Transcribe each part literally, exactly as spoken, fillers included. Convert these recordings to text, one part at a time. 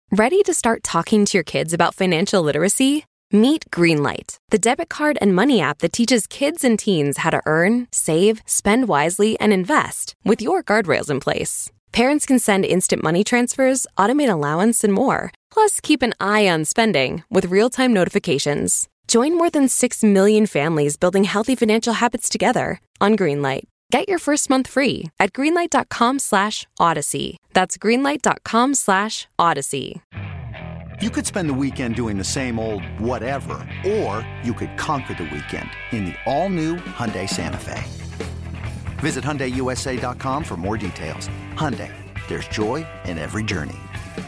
Ready to start talking to your kids about financial literacy? Meet Greenlight, the debit card and money app that teaches kids and teens how to earn, save, spend wisely, and invest with your guardrails in place. Parents can send instant money transfers, automate allowance, and more. Plus, keep an eye on spending with real-time notifications. Join more than six million families building healthy financial habits together on Greenlight. Get your first month free at greenlight.com slash odyssey. That's greenlight.com slash odyssey. You could spend the weekend doing the same old whatever, or you could conquer the weekend in the all-new Hyundai Santa Fe. Visit Hyundai U S A dot com for more details. Hyundai, there's joy in every journey.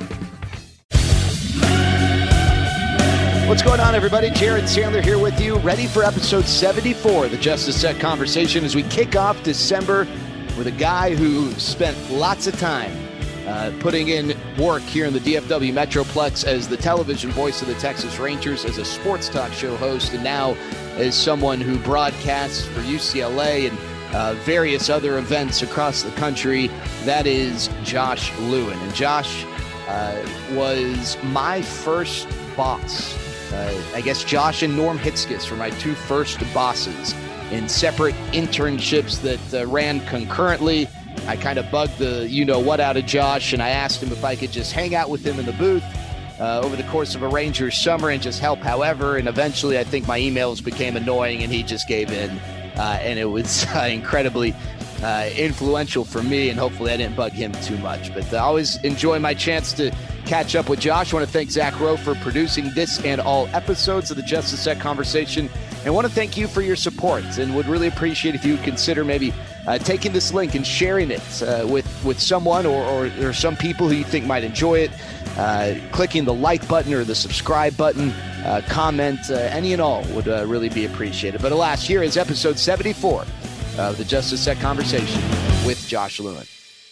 What's going on, everybody? Jared Sandler here with you, ready for episode seventy-four of the Just a Sec Conversation as we kick off December with a guy who spent lots of time uh, putting in work here in the D F W Metroplex as the television voice of the Texas Rangers, as a sports talk show host, and now as someone who broadcasts for U C L A and uh, various other events across the country. That is Josh Lewin. And Josh uh, was my first boss. Uh, I guess Josh and Norm Hitzges were my two first bosses in separate internships that uh, ran concurrently. I kind of bugged the you-know-what out of Josh, and I asked him if I could just hang out with him in the booth uh, over the course of a Rangers summer and just help however. And eventually I think my emails became annoying, and he just gave in. Uh, and it was uh, incredibly uh, influential for me, and hopefully I didn't bug him too much. But I always enjoy my chance to catch up with Josh. I want to thank Zach Rowe for producing this and all episodes of the Just a Sec Conversation. And I want to thank you for your support, and would really appreciate if you would consider maybe uh, taking this link and sharing it uh, with, with someone or, or, or some people who you think might enjoy it. Uh, clicking the like button or the subscribe button, uh, comment, uh, any and all would uh, really be appreciated. But alas, here is episode seventy-four of the Just a Sec Conversation with Josh Lewin.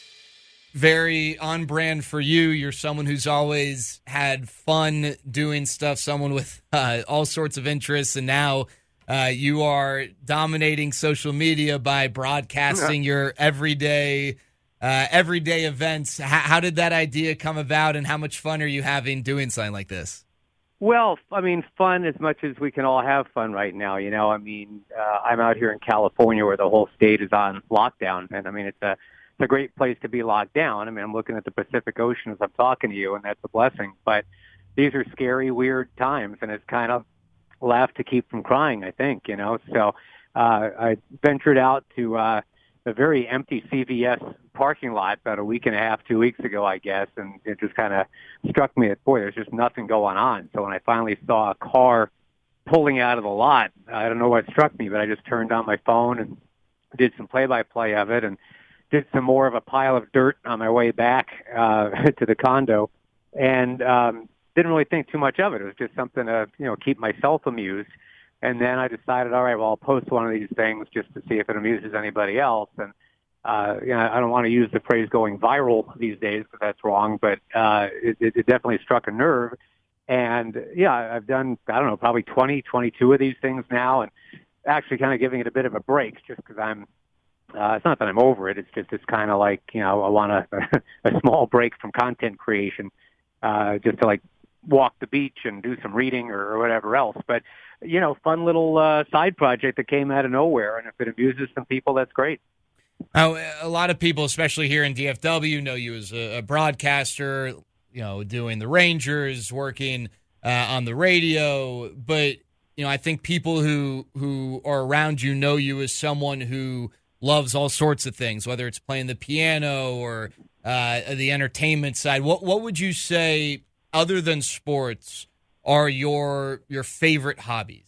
Very on brand for you. You're someone who's always had fun doing stuff, someone with uh, all sorts of interests, and now uh, you are dominating social media by broadcasting your everyday uh, everyday events. H- how did that idea come about, and how much fun are you having doing something like this? Well, I mean, fun as much as we can all have fun right now. You know, I mean, uh, I'm out here in California where the whole state is on lockdown, and I mean, it's a It's a great place to be locked down. I mean, I'm looking at the Pacific Ocean as I'm talking to you, and that's a blessing. But these are scary, weird times, and it's kind of laugh to keep from crying, I think, you know. So uh, I ventured out to uh, a very empty C V S parking lot about a week and a half, two weeks ago, I guess, and it just kind of struck me that, boy, there's just nothing going on. So when I finally saw a car pulling out of the lot, I don't know what struck me, but I just turned on my phone and did some play-by-play of it, and did some more of a pile of dirt on my way back uh, to the condo, and um, didn't really think too much of it. It was just something to, you know, keep myself amused. And then I decided, all right, well, I'll post one of these things just to see if it amuses anybody else. And uh, you know, I don't want to use the phrase going viral these days because that's wrong, but uh, it, it definitely struck a nerve. And yeah, I've done, I don't know, probably twenty, twenty-two of these things now, and actually kind of giving it a bit of a break just because I'm, Uh, it's not that I'm over it. It's just it's kind of like, you know, I want a, a small break from content creation uh, just to, like, walk the beach and do some reading or, or whatever else. But, you know, fun little uh, side project that came out of nowhere. And if it amuses some people, that's great. Now, a lot of people, especially here in D F W, know you as a, a broadcaster, you know, doing the Rangers, working uh, on the radio. But, you know, I think people who, who are around you know you as someone who loves all sorts of things, whether it's playing the piano or uh, the entertainment side. What what would you say, other than sports, are your your favorite hobbies?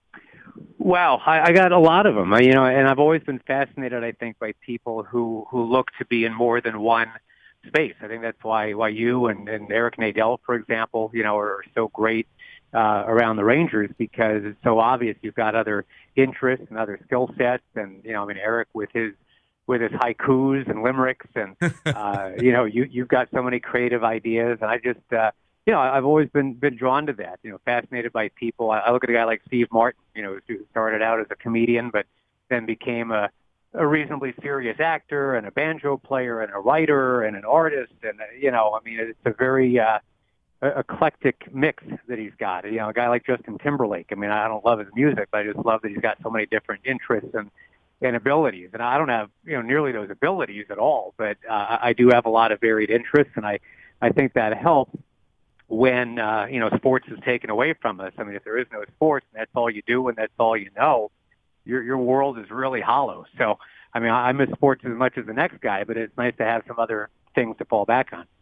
Wow, I, I got a lot of them. I, you know, and I've always been fascinated, I think, by people who, who look to be in more than one space. I think that's why why you and, and Eric Nadel, for example, you know, are so great uh, around the Rangers, because it's so obvious you've got other interests and other skill sets. And, you know, I mean, Eric with his with his haikus and limericks, and, uh, you know, you, you've got so many creative ideas. And I just, uh, you know, I've always been, been drawn to that, you know, fascinated by people. I, I look at a guy like Steve Martin, you know, who started out as a comedian, but then became a, a reasonably serious actor and a banjo player and a writer and an artist. And, uh, you know, I mean, it's a very, uh, uh, eclectic mix that he's got. You know, a guy like Justin Timberlake. I mean, I don't love his music, but I just love that he's got so many different interests and, and abilities. And I don't have, you know, nearly those abilities at all, but uh, I do have a lot of varied interests, and I, I think that helps when, uh, you know, sports is taken away from us. I mean, if there is no sports and that's all you do and that's all you know, your your world is really hollow. So, I mean, I miss sports as much as the next guy, but it's nice to have some other things to fall back on.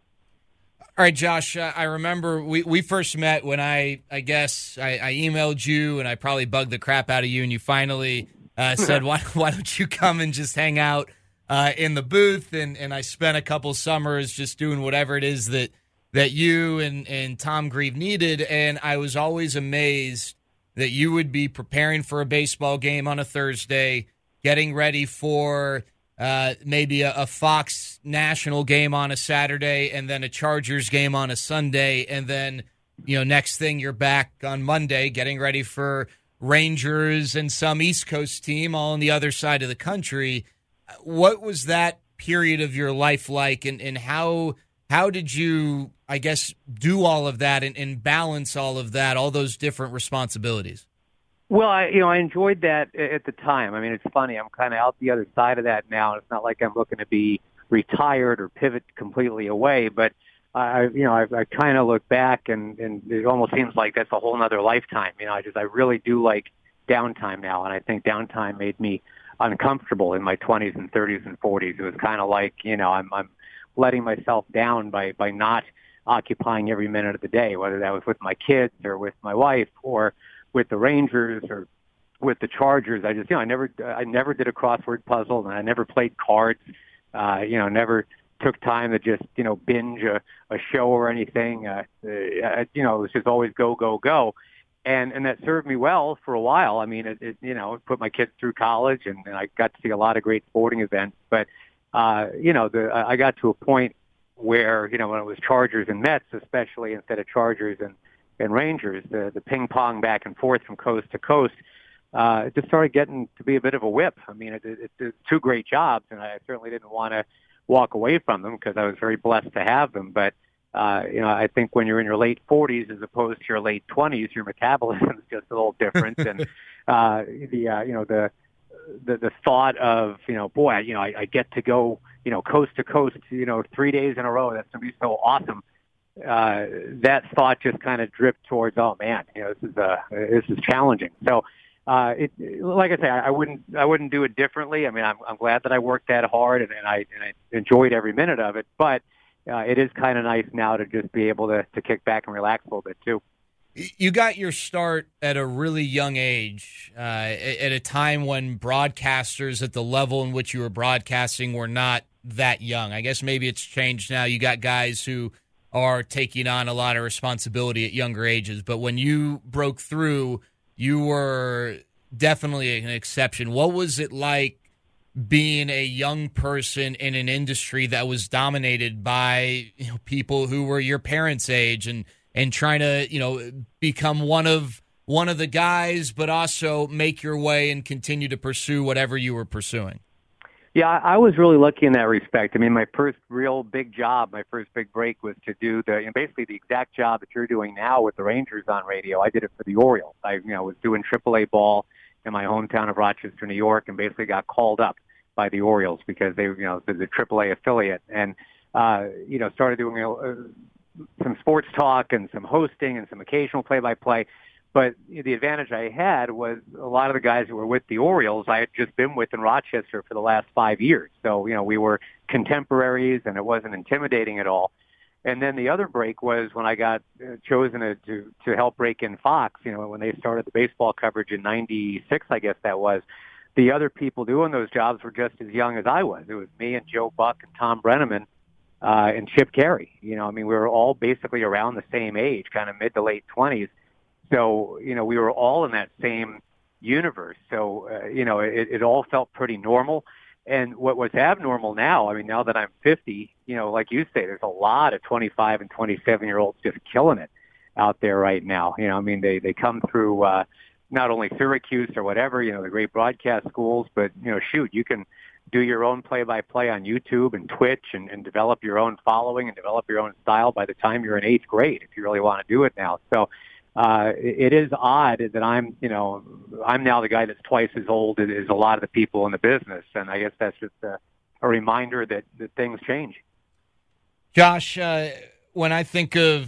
All right, Josh, uh, I remember we, we first met when I, I guess, I, I emailed you and I probably bugged the crap out of you, and you finally uh, said, why, why don't you come and just hang out uh, in the booth? And, and I spent a couple summers just doing whatever it is that, that you and, and Tom Grieve needed, and I was always amazed that you would be preparing for a baseball game on a Thursday, getting ready for uh, maybe a, a Fox national game on a Saturday, and then a Chargers game on a Sunday, and then, you know, next thing you're back on Monday getting ready for Rangers and some East Coast team all on the other side of the country. What was that period of your life like, and, and how how did you, I guess, do all of that and, and balance all of that, all those different responsibilities? Well, I, you know, I enjoyed that at the time. I mean, it's funny. I'm kind of out the other side of that now. It's not like I'm looking to be retired or pivot completely away, but I, you know, I, I kind of look back and, and it almost seems like that's a whole nother lifetime. You know, I just, I really do like downtime now. And I think downtime made me uncomfortable in my twenties and thirties and forties. It was kind of like, you know, I'm, I'm letting myself down by, by not occupying every minute of the day, whether that was with my kids or with my wife or with the Rangers or with the Chargers. I just, you know, I never, I never did a crossword puzzle, and I never played cards. Uh, you know, never took time to just, you know, binge a, a show or anything. Uh, uh, you know, it was just always go, go, go, and and that served me well for a while. I mean, it, it you know, it put my kids through college, and, and I got to see a lot of great sporting events. But uh, you know, the, I got to a point where, you know, when it was Chargers and Mets, especially instead of Chargers and and Rangers, the, the ping pong back and forth from coast to coast, uh, it just started getting to be a bit of a whip. I mean, it, it, it's two great jobs, and I certainly didn't want to walk away from them because I was very blessed to have them. But, uh, you know, I think when you're in your late forties as opposed to your late twenties, your metabolism is just a little different. and, uh, the, uh, you know, the, the, the thought of, you know, boy, you know, I, I get to go, you know, coast to coast, you know, three days in a row. That's going to be so awesome. Uh, that thought just kind of dripped towards, oh man, you know, this is, uh, this is challenging. So, uh, it, like I say, I, I wouldn't, I wouldn't do it differently. I mean, I'm, I'm glad that I worked that hard and, and I, and I enjoyed every minute of it, but, uh, it is kind of nice now to just be able to, to kick back and relax a little bit too. You got your start at a really young age, uh, at a time when broadcasters at the level in which you were broadcasting were not that young. I guess maybe it's changed now. You got guys who are taking on a lot of responsibility at younger ages. But when you broke through, you were definitely an exception. What was it like being a young person in an industry that was dominated by, you know, people who were your parents' age and, and trying to, you know, become one of one of the guys, but also make your way and continue to pursue whatever you were pursuing? Yeah, I was really lucky in that respect. I mean, my first real big job, my first big break was to do the, you know, basically the exact job that you're doing now with the Rangers on radio. I did it for the Orioles. I, you know, was doing triple A ball in my hometown of Rochester, New York, and basically got called up by the Orioles because they, you know, the triple A affiliate, and, uh, you know, started doing, you know, uh, some sports talk and some hosting and some occasional play-by-play. But the advantage I had was a lot of the guys who were with the Orioles I had just been with in Rochester for the last five years. So, you know, we were contemporaries and it wasn't intimidating at all. And then the other break was when I got chosen to, to, to help break in Fox, you know, when they started the baseball coverage in ninety-six, I guess that was. The other people doing those jobs were just as young as I was. It was me and Joe Buck and Tom Brenneman uh, and Chip Carey. You know, I mean, we were all basically around the same age, kind of mid to late twenties. So, you know, we were all in that same universe. So, uh, you know, it, it all felt pretty normal. And what was abnormal now, I mean, now that I'm fifty, you know, like you say, there's a lot of twenty-five and twenty-seven-year-olds just killing it out there right now. You know, I mean, they, they come through uh, not only Syracuse or whatever, you know, the great broadcast schools, but, you know, shoot, you can do your own play-by-play on YouTube and Twitch and, and develop your own following and develop your own style by the time you're in eighth grade, if you really want to do it now. So uh, it, it is odd that I'm, you know, I'm now the guy that's twice as old as, as a lot of the people in the business. And I guess that's just a, a reminder that, that things change. Josh, uh, when I think of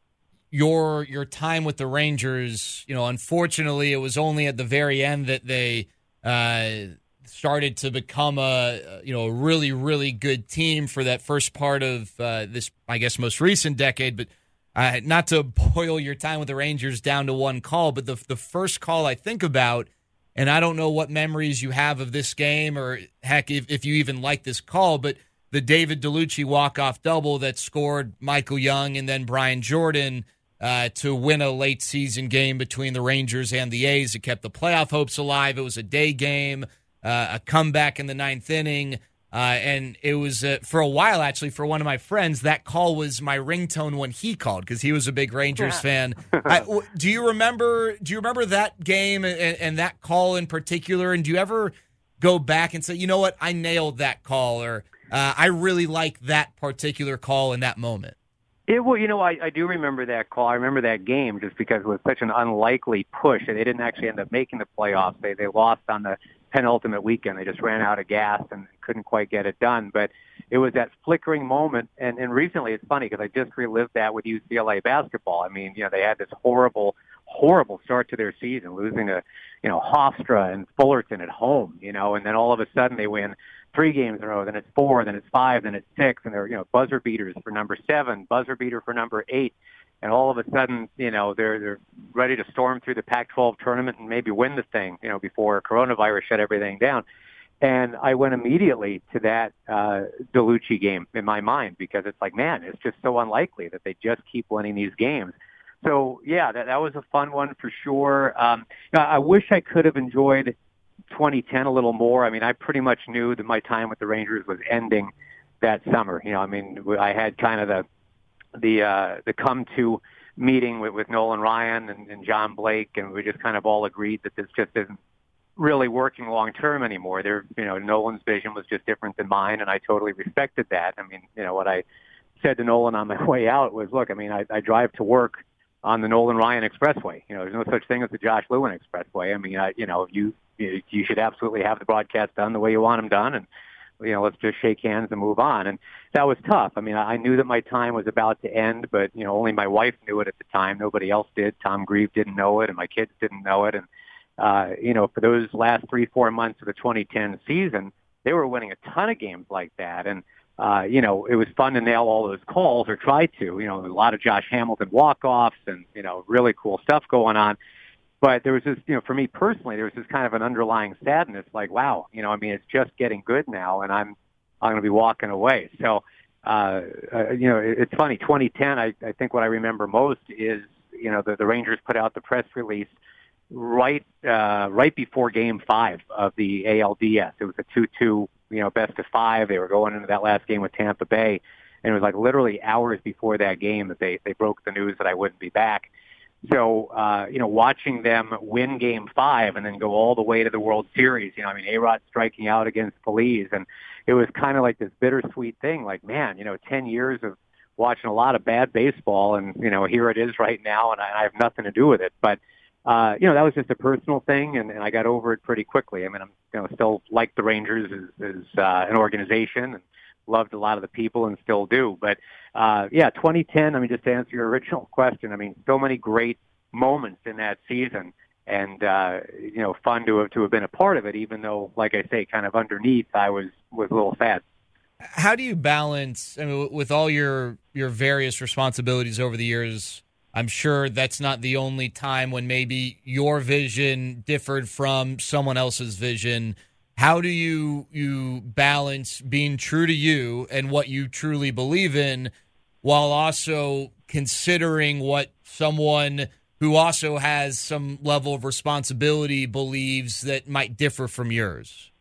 your your time with the Rangers, you know, unfortunately, it was only at the very end that they uh, started to become a you know a really really good team for that first part of uh, this, I guess, most recent decade. But uh, not to boil your time with the Rangers down to one call, but the the first call I think about, and I don't know what memories you have of this game, or heck, if, if you even like this call, but the David DeLucci walk-off double that scored Michael Young and then Brian Jordan Uh, to win a late-season game between the Rangers and the A's. It kept the playoff hopes alive. It was a day game, uh, a comeback in the ninth inning, uh, and it was, uh, for a while, actually, for one of my friends, that call was my ringtone when he called, because he was a big Rangers yeah. fan. I, w- do you remember Do you remember that game and, and that call in particular, and do you ever go back and say, you know what, I nailed that call, or uh, I really like that particular call in that moment? It well, you know, I, I do remember that call. I remember that game just because it was such an unlikely push, and they didn't actually end up making the playoffs. They they lost on the penultimate weekend. They just ran out of gas and couldn't quite get it done. But it was that flickering moment, and, and recently it's funny because I just relived that with U C L A basketball. I mean, you know, they had this horrible, horrible start to their season, losing to, you know, Hofstra and Fullerton at home, you know, and then all of a sudden they win three games in a row, then it's four, then it's five, then it's six, and they're, you know, buzzer beaters for number seven, buzzer beater for number eight, and all of a sudden, you know, they're they're ready to storm through the Pac twelve tournament and maybe win the thing, you know, before coronavirus shut everything down. And I went immediately to that uh, DeLucci game in my mind because it's like, man, it's just so unlikely that they just keep winning these games. So, yeah, that, that was a fun one for sure. Um, I wish I could have enjoyed twenty ten a little more. I mean, I pretty much knew that my time with the Rangers was ending that summer. You know, I mean, I had kind of the the uh, the come to meeting with, with Nolan Ryan and, and John Blake, and we just kind of all agreed that this just isn't really working long term anymore. There, you know, Nolan's vision was just different than mine, and I totally respected that. I mean, you know, what I said to Nolan on my way out was, look, I mean, I, I drive to work on the Nolan Ryan Expressway. You know, there's no such thing as the Josh Lewin Expressway. I mean, I, you know, you you should absolutely have the broadcast done the way you want them done, and you know, let's just shake hands and move on. And that was tough. I mean, I knew that my time was about to end, but you know, only my wife knew it at the time. Nobody else did. Tom Grieve didn't know it, and my kids didn't know it. And uh, you know, for those last three, four months of the twenty ten season, they were winning a ton of games like that. And uh, you know, it was fun to nail all those calls, or try to. You know, a lot of Josh Hamilton walk-offs, and you know, really cool stuff going on. But there was this, you know, for me personally, there was this kind of an underlying sadness, like, wow, you know, I mean, it's just getting good now, and I'm, I'm going to be walking away. So, uh, uh, you know, it, it's funny. twenty ten, I, I think what I remember most is, you know, the, the Rangers put out the press release right, uh, right before Game Five of the A L D S. It was a two two, you know, best of five. They were going into that last game with Tampa Bay, and it was like literally hours before that game that they they broke the news that I wouldn't be back. So, uh, you know, watching them win Game Five and then go all the way to the World Series, you know, I mean, A-Rod striking out against Feliz, and it was kind of like this bittersweet thing, like, man, you know, ten years of watching a lot of bad baseball, and, you know, here it is right now, and I, I have nothing to do with it. But, uh, you know, that was just a personal thing, and, and I got over it pretty quickly. I mean, I'm, you know, still like the Rangers as, as uh, an organization, and loved a lot of the people and still do. But, uh, yeah, twenty ten, I mean, just to answer your original question, I mean, so many great moments in that season, and, uh, you know, fun to have, to have been a part of it, even though, like I say, kind of underneath, I was, was a little sad. How do you balance, I mean, with all your, your various responsibilities over the years, I'm sure that's not the only time when maybe your vision differed from someone else's vision. How do you you balance being true to you and what you truly believe in, while also considering what someone who also has some level of responsibility believes that might differ from yours?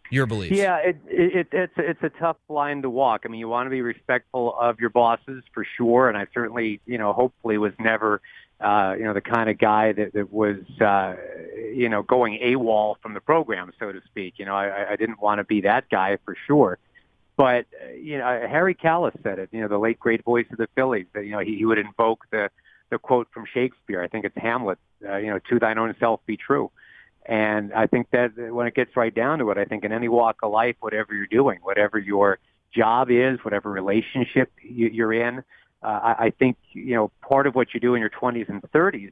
your beliefs? Yeah, it, it, it's it's a tough line to walk. I mean, you want to be respectful of your bosses for sure, and I certainly, you know, hopefully was never, uh, you know, the kind of guy that, that was, uh, you know, going AWOL from the program, so to speak. You know, I, I didn't want to be that guy for sure. But, you know, Harry Kalas said it, you know, the late great voice of the Phillies, that, you know, he, he would invoke the, the quote from Shakespeare. I think it's Hamlet, uh, you know, to thine own self be true. And I think that when it gets right down to it, I think in any walk of life, whatever you're doing, whatever your job is, whatever relationship you, you're in, uh, I, I think, you know, part of what you do in your twenties and thirties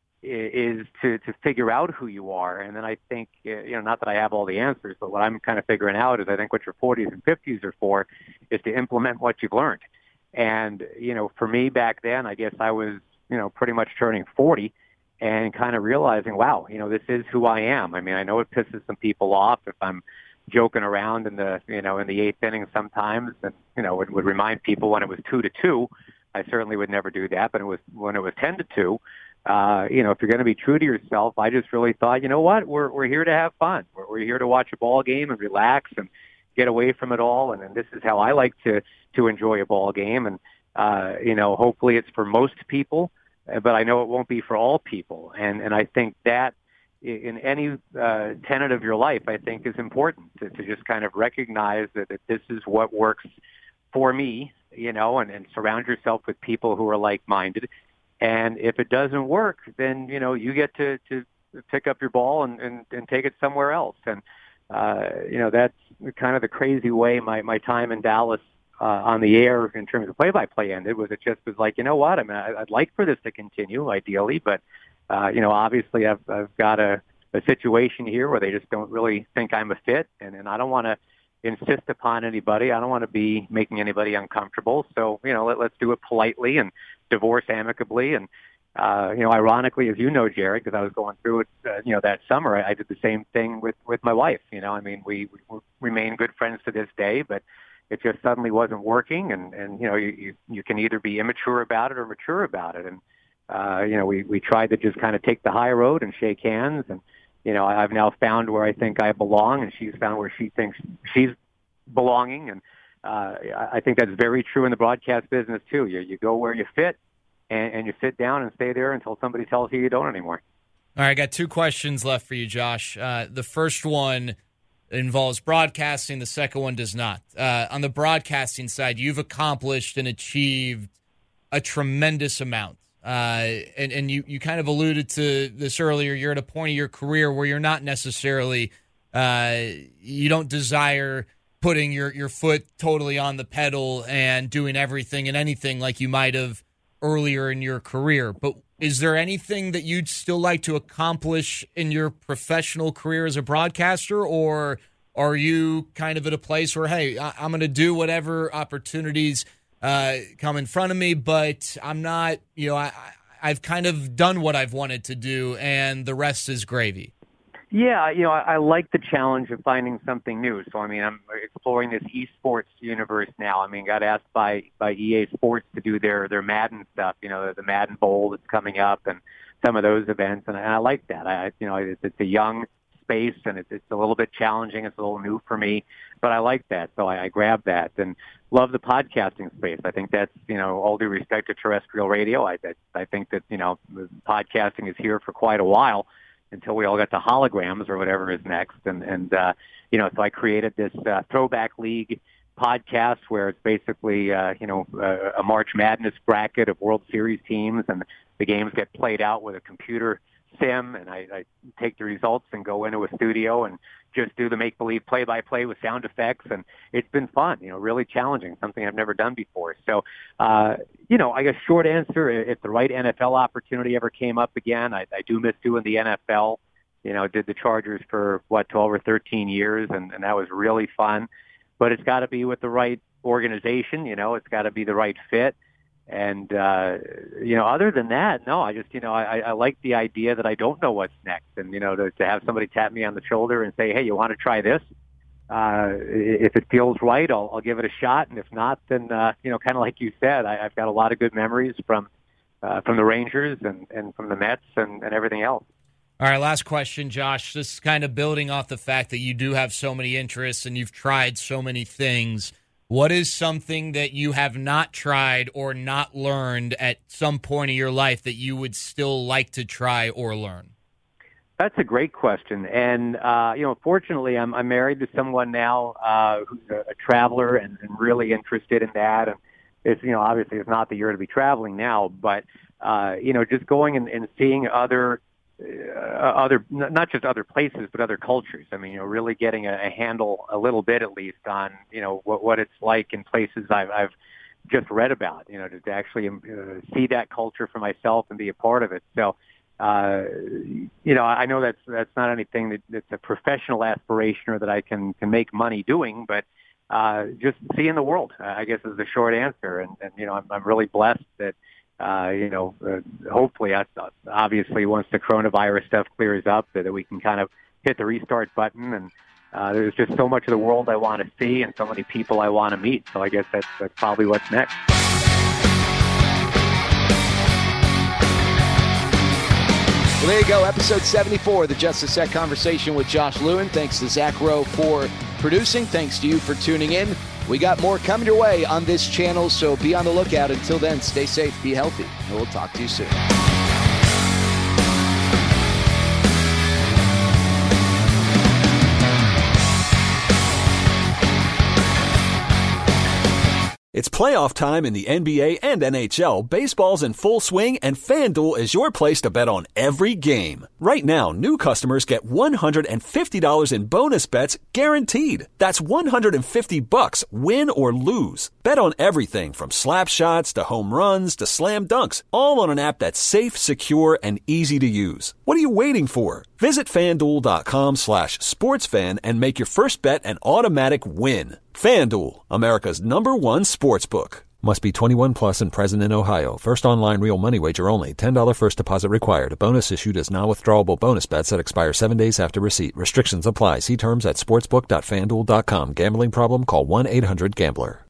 is to, to figure out who you are. And then I think, you know, not that I have all the answers, but what I'm kind of figuring out is I think what your forties and fifties are for is to implement what you've learned. And, you know, for me back then, I guess I was, you know, pretty much turning forty and kind of realizing, wow, you know, this is who I am. I mean, I know it pisses some people off if I'm joking around in the, you know, in the eighth inning sometimes, and, you know, it would remind people when it was two to two, I certainly would never do that. But it was when it was ten to two, Uh, you know, if you're going to be true to yourself, I just really thought, you know what, we're we're here to have fun. We're, we're here to watch a ball game and relax and get away from it all. And, and this is how I like to to enjoy a ball game. And uh, you know, hopefully it's for most people, but I know it won't be for all people. And and I think that in any uh, tenet of your life, I think is important to, to just kind of recognize that, that this is what works for me. You know, and, and surround yourself with people who are like-minded. And if it doesn't work, then, you know, you get to, to pick up your ball and, and, and take it somewhere else. And, uh, you know, that's kind of the crazy way my, my time in Dallas uh, on the air in terms of play-by-play ended, was it just was like, you know what, I mean, I, I'd like for this to continue, ideally, but, uh, you know, obviously I've, I've got a, a situation here where they just don't really think I'm a fit, and, and I don't want to insist upon anybody. I don't want to be making anybody uncomfortable. So, you know, let, let's do it politely and divorce amicably. And, uh, you know, ironically, as you know, Jared, because I was going through it, uh, you know, that summer, I, I did the same thing with, with my wife. You know, I mean, we, we remain good friends to this day, but it just suddenly wasn't working. And, and you know, you, you, you can either be immature about it or mature about it. And, uh, you know, we, we tried to just kind of take the high road and shake hands. And, you know, I've now found where I think I belong, and she's found where she thinks she's belonging. And uh, I think that's very true in the broadcast business, too. You, you go where you fit, and, and you sit down and stay there until somebody tells you you don't anymore. All right, I got two questions left for you, Josh. Uh, the first one involves broadcasting. The second one does not. Uh, on the broadcasting side, you've accomplished and achieved a tremendous amount. Uh, and, and you, you kind of alluded to this earlier. You're at a point of your career where you're not necessarily, uh, you don't desire putting your, your foot totally on the pedal and doing everything and anything like you might have earlier in your career. But is there anything that you'd still like to accomplish in your professional career as a broadcaster, or are you kind of at a place where, hey, I, I'm going to do whatever opportunities uh, come in front of me, but I'm not, you know, I, I've kind of done what I've wanted to do, and the rest is gravy? Yeah, you know, I, I like the challenge of finding something new. So, I mean, I'm exploring this esports universe now. I mean, got asked by, by E A Sports to do their, their Madden stuff, you know, the Madden Bowl that's coming up and some of those events, and, and I like that. I, you know, it's, it's a young space, and it's, it's a little bit challenging. It's a little new for me, but I like that. So I, I grabbed that and love the podcasting space. I think that's, you know, all due respect to terrestrial radio. I, I, I think that, you know, podcasting is here for quite a while until we all get to holograms or whatever is next. And, and uh, you know, so I created this uh, Throwback League podcast where it's basically, uh, you know, uh, a March Madness bracket of World Series teams, and the games get played out with a computer sim, and I, I take the results and go into a studio and just do the make-believe play-by-play with sound effects, and it's been fun, you know, really challenging, something I've never done before. So, uh, you know, I guess short answer, if the right N F L opportunity ever came up again, I, I do miss doing the N F L. You know, did the Chargers for, what, twelve or thirteen years, and, and that was really fun. But it's got to be with the right organization, you know, it's got to be the right fit. And, uh, you know, other than that, no, I just, you know, I, I like the idea that I don't know what's next. And, you know, to, to have somebody tap me on the shoulder and say, hey, you want to try this? Uh, if it feels right, I'll, I'll give it a shot. And if not, then, uh, you know, kind of like you said, I, I've got a lot of good memories from, uh, from the Rangers and, and from the Mets and, and everything else. All right, last question, Josh. This is kind of building off the fact that you do have so many interests and you've tried so many things. What is something that you have not tried or not learned at some point in your life that you would still like to try or learn? That's a great question. And, uh, you know, fortunately, I'm, I'm married to someone now uh, who's a, a traveler and, and really interested in that. And it's, you know, obviously it's not the year to be traveling now, but, uh, you know, just going and, and seeing other Uh, other, not just other places, but other cultures. I mean, you know, really getting a, a handle a little bit at least on, you know, what, what it's like in places I've, I've just read about, you know, to, to actually uh, see that culture for myself and be a part of it. So, uh, you know, I know that's, that's not anything that, that's a professional aspiration or that I can, can make money doing, but uh, just seeing the world, I guess, is the short answer. And, and you know, I'm, I'm really blessed that, Uh, you know, uh, hopefully, uh, obviously, once the coronavirus stuff clears up, that, that we can kind of hit the restart button. And uh, there's just so much of the world I want to see and so many people I want to meet. So I guess that's, that's probably what's next. Well, there you go, episode seventy-four, the Just a Sec Conversation with Josh Lewin. Thanks to Zach Rowe for producing. Thanks to you for tuning in. We got more coming your way on this channel, so be on the lookout. Until then, stay safe, be healthy, and we'll talk to you soon. It's playoff time in the N B A and N H L. Baseball's in full swing, and FanDuel is your place to bet on every game. Right now, new customers get one hundred fifty dollars in bonus bets guaranteed. That's one hundred fifty bucks, win or lose. Bet on everything from slap shots to home runs to slam dunks, all on an app that's safe, secure, and easy to use. What are you waiting for? Visit FanDuel.com slash SportsFan and make your first bet an automatic win. FanDuel, America's number one sportsbook. Must be twenty-one plus and present in Ohio. First online real money wager only. ten dollars first deposit required. A bonus issued as non-withdrawable bonus bets that expire seven days after receipt. Restrictions apply. See terms at sportsbook dot fanduel dot com. Gambling problem? Call one eight hundred gambler.